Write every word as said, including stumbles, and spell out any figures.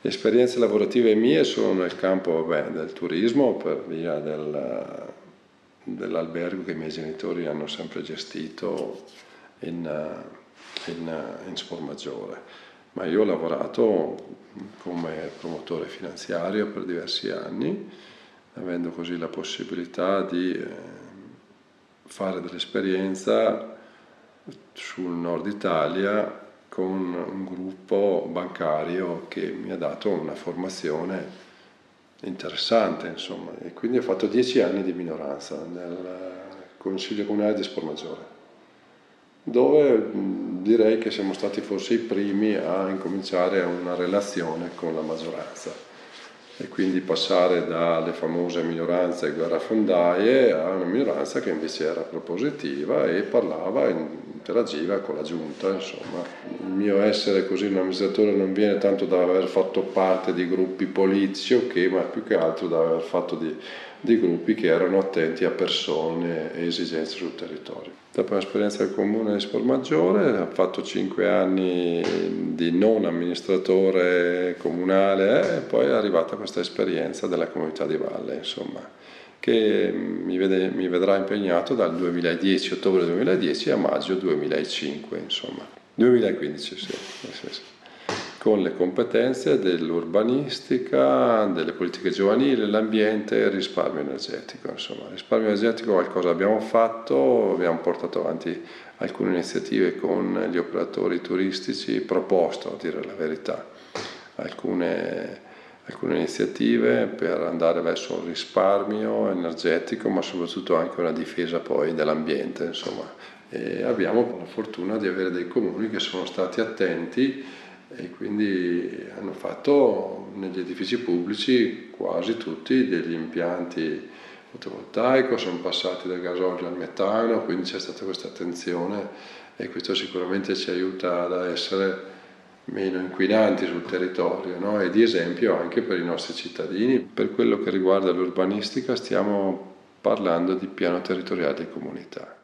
Le esperienze lavorative mie sono nel campo vabbè, del turismo per via del, dell'albergo che i miei genitori hanno sempre gestito in, in, in Spormaggiore, ma io ho lavorato come promotore finanziario per diversi anni, avendo così la possibilità di eh, fare dell'esperienza sul nord Italia con un gruppo bancario che mi ha dato una formazione interessante, insomma, e quindi ho fatto dieci anni di minoranza nel Consiglio Comunale di Spormaggiore, dove direi che siamo stati forse i primi a incominciare una relazione con la maggioranza e quindi passare dalle famose minoranze guerrafondaie a una minoranza che invece era propositiva e parlava, interagiva con la giunta. Insomma, il mio essere così un amministratore non viene tanto da aver fatto parte di gruppi politici o che, ma più che altro da aver fatto di, di gruppi che erano attenti a persone e esigenze sul territorio. Dopo l'esperienza del comune di Spormaggiore ho fatto cinque anni di non amministratore comunale e poi è arrivata questa esperienza della comunità di valle, insomma, che mi, vede, mi vedrà impegnato dal duemiladieci, ottobre duemiladieci a maggio duemilacinque, insomma, duemilaquindici, sì, sì, sì, con le competenze dell'urbanistica, delle politiche giovanili, l'ambiente e il risparmio energetico. Insomma, il risparmio energetico qualcosa abbiamo fatto, abbiamo portato avanti alcune iniziative con gli operatori turistici, proposto, a dire la verità, alcune, alcune iniziative per andare verso un risparmio energetico, ma soprattutto anche una difesa poi dell'ambiente, insomma. E abbiamo la fortuna di avere dei comuni che sono stati attenti e quindi hanno fatto negli edifici pubblici quasi tutti degli impianti fotovoltaici, sono passati dal gasolio al metano, quindi c'è stata questa attenzione e questo sicuramente ci aiuta ad essere meno inquinanti sul territorio, no? E di esempio anche per i nostri cittadini. Per quello che riguarda l'urbanistica stiamo parlando di piano territoriale di comunità.